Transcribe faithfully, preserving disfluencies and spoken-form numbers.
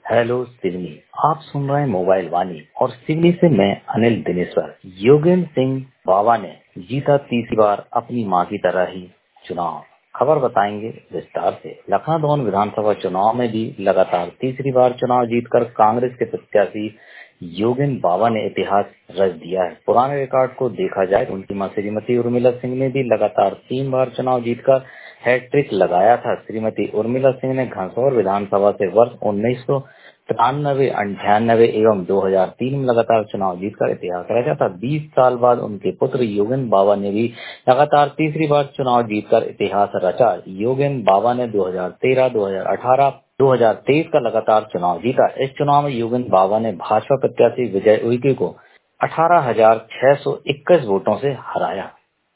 Hello Seoni, आप सुन रहे हैं मोबाइल वाणी और सिवनी से मैं अनिल दिनेश्वर। योगेंद्र सिंह बावा ने जीता तीसरी बार अपनी मां की तरह ही चुनाव। खबर बताएंगे विस्तार से। लखनऊ विधानसभा चुनाव में भी लगातार तीसरी बार चुनाव जीतकर कांग्रेस के प्रत्याशी योगेंद्र बावा ने इतिहास रच दिया है। पुराने रिकॉर्ड को देखा जाए तो उनकी मां श्रीमती उर्मिला सिंह ने भी लगातार तीन बार चुनाव जीतकर हैट्रिक लगाया था। श्रीमती उर्मिला सिंह ने घनसौर विधानसभा से वर्ष उन्नीस सौ तिरानवे, अंठानवे एवं दो हज़ार तीन में लगातार चुनाव जीतकर इतिहास रचा था। बीस साल बाद उनके पुत्र योगेंद्र बावा ने भी लगातार तीसरी बार चुनाव जीतकर इतिहास रचा। योगेंद्र बावा ने दो हज़ार तेरह, दो हज़ार अठारह, दो हज़ार तेईस का लगातार चुनाव जीता। इस चुनाव में योगेंद्र बावा ने भाजपा प्रत्याशी विजय उइके को अठारह हजार छह सौ इक्कीस वोटों से हराया।